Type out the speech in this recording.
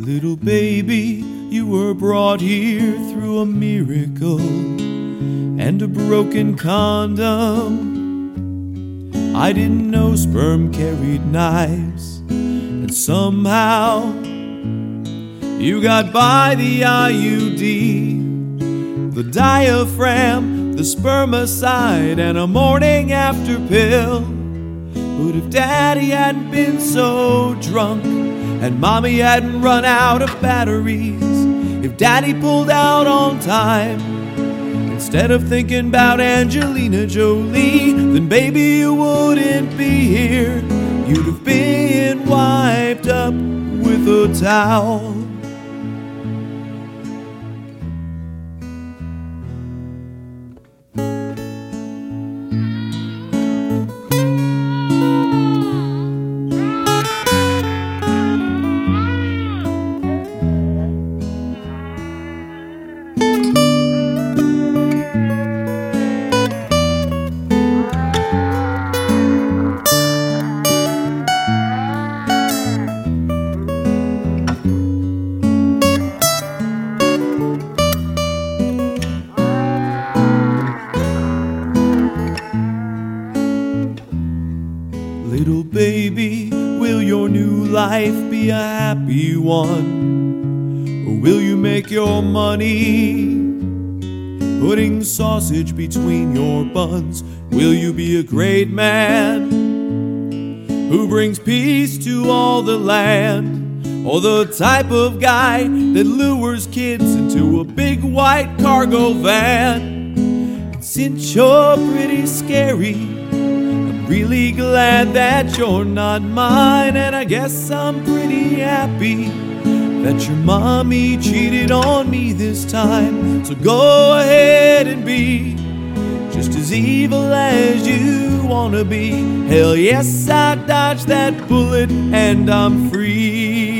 Little baby, you were brought here through a miracle and a broken condom. I didn't know sperm carried knives, and somehow you got by the IUD, the diaphragm, the spermicide, and a morning after pill. But if Daddy hadn't been so drunk and Mommy hadn't run out of batteries, if Daddy pulled out on time instead of thinking about Angelina Jolie, then baby you wouldn't be here. You'd have been wiped up with a towel. Little baby, will your new life be a happy one? Or will you make your money putting sausage between your buns? Will you be a great man who brings peace to all the land? Or the type of guy that lures kids into a big white cargo van? Since you're pretty scary, really glad that you're not mine, and I guess I'm pretty happy that your mommy cheated on me this time. So go ahead and be just as evil as you wanna be. Hell yes, I dodged that bullet and I'm free.